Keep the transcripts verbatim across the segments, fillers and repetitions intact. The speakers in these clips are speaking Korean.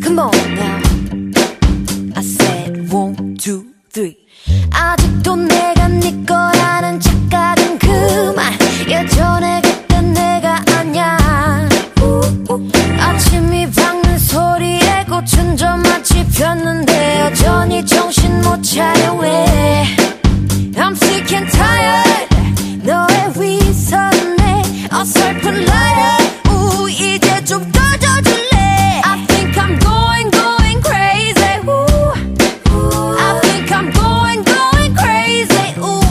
Come on now. I said one, two, three. 아직도 내가 네 거라는 착각은 그만. 예전에 그땐 내가 아냐. 아침이 밝는 소리에 꽃은 좀 마치 폈는데 여전히 정신 못 차려 왜. I'm sick and tired. 너의 위선에 어설픈 liar. 우 이제 좀 꺼져줄래. I think I'm going going crazy. 우 I think I'm going going crazy. 우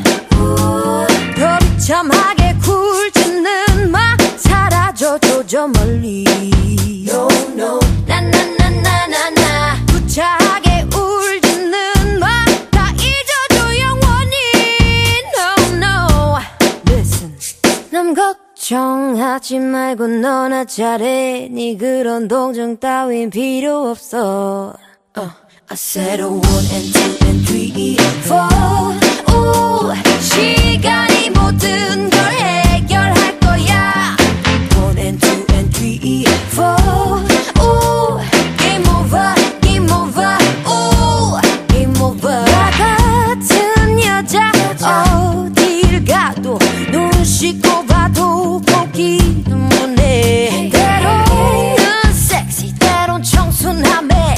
비참하게 굴짓는 마 사라져줘 저 멀리. No no 나나나나나나 구차하게 울짓는 마 다 잊어줘 영원히. No no listen. 남 걱정하지 말고 너나 잘해. 네 그런 동정 따윈 필요 없어. uh, I said a one and two and three four. 오 시간이 모든 걸 해결할 거야. One and two and three four. 오 game over game over. 오 game over. 나 같은 여자 어딜 가도 눈 씻고 봐도 보기 눈물내. 때로는 섹시 때론 청순함에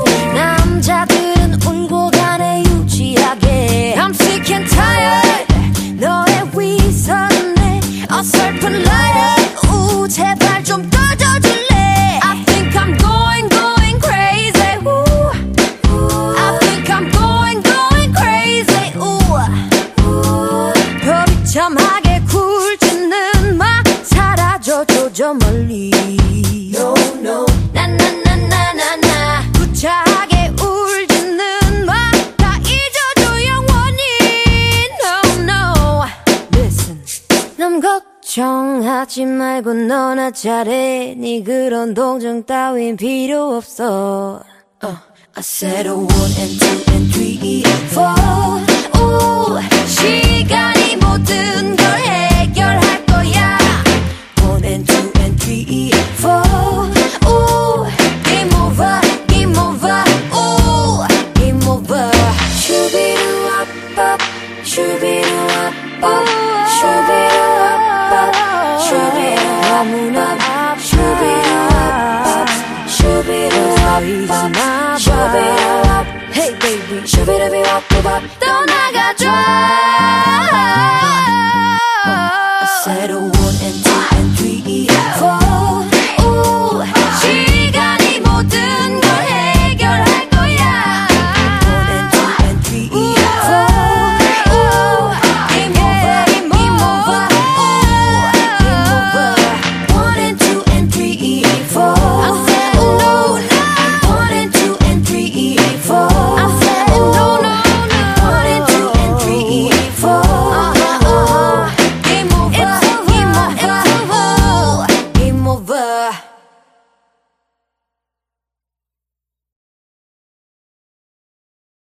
남자들은 울고 가네 유치하게. I'm sick and tired. 너의 위선에 어설픈 liar. 우 제발 좀 꺼져줄래. I think I'm going going crazy. 우 I think I'm going going crazy. 우 비참하게 굴짓는 마 사라져줘 저 멀리. No no 나나나나나나 구차하게 울짓는 마 다 잊어줘 영원히. No no listen. 남 걱정하지 말고 너나 잘해. 네 그런 동정 따윈 필요 없어. uh, I said a one and two and three four. 오 시간이 모든 걸 해결할 거야. One and two and three four. 오 game over game over. 오 game over. 슈비루아빠 슈비루아빠 슈비루아빠 슈비루아무나 슈비루아빠 슈비루아빠 슈비루아빠. Hey baby 슈비루아빠 떠나가줘. I said a one